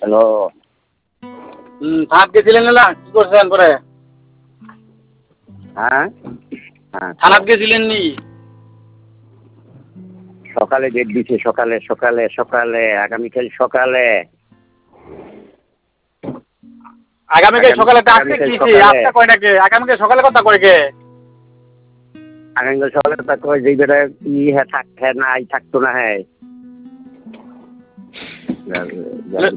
Hello. থানাত গেছিলেন না? কি করছেন পরে? হ্যাঁ হ্যাঁ, থানাত গেছিলেন নি? সকালে ডেট দিছে, সকালে সকালে সকালে আগামীকাল সকালে। আগামীকাল সকালে আজকে আগামীকাল কিছে? সকালে আজকে কয়টাকে? আগামীকাল সকালে কথা কয় কে? আগামীকাল সকালে তা কয় যেই বেটা হ্যাঁ থাকতো না হ্যাঁ